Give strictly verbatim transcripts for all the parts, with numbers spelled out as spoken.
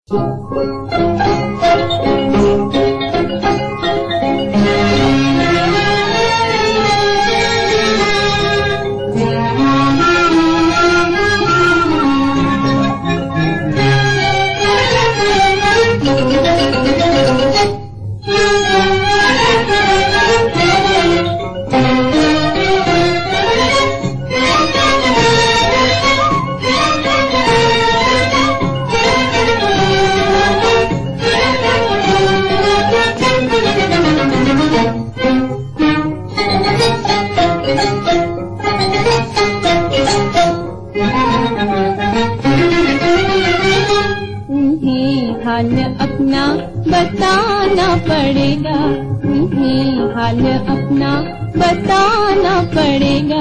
हाल अपना बताना पड़ेगा, उन्हें हाल अपना बताना पड़ेगा।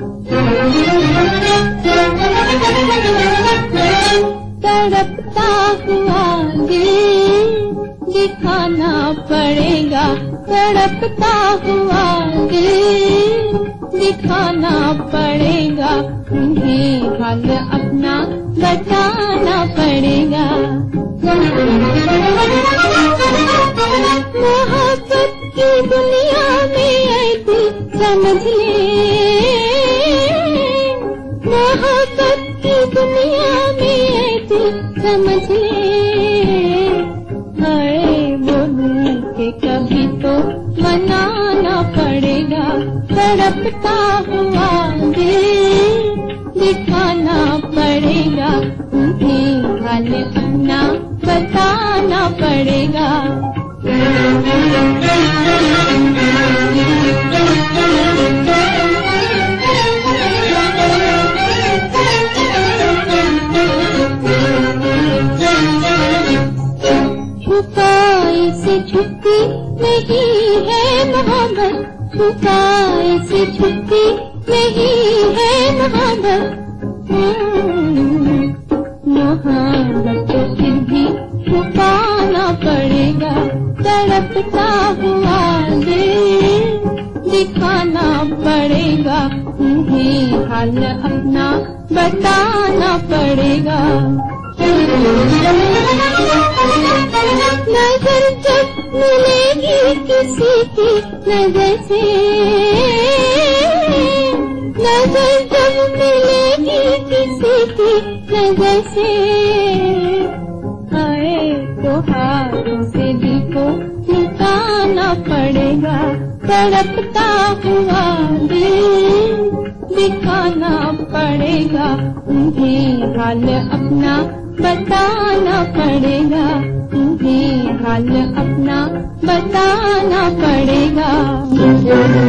तड़पता हुआ दिल दिखाना पड़ेगा, तड़पता हुआ दिल दिखाना पड़ेगा, उन्हें हाल अपना बताना पड़ेगा। मोहब्बत की दुनिया में ऐसी समझ ले, मोहब्बत की दुनिया में ऐसी समझ ले। हाय बोलूं के कभी तो मनाना पड़ेगा, तड़पता हुआ दिल दिखाना पड़ेगा, उन्हें हाल अपना बताना पड़ेगा। छुपाए से छुपी नहीं है मोहब्बत, छुपाए से छुपी नहीं है मोहब्बत। मोहब्बत तो फिर भी छुपाना पड़ेगा, तड़पता हुआ दिल दिखाना पड़ेगा, उन्हें हाल अपना बताना पड़ेगा। नजर जब मिलेगी किसी की नजर से, नजर जब मिलेगी किसी की नजर से, आए तो हाथों से दिल को निकालना पड़ेगा, तड़पता हुआ दिल दिखाना पड़ेगा, उन्हें हाल अपना बताना पड़ेगा, उन्हें हाल अपना बताना पड़ेगा।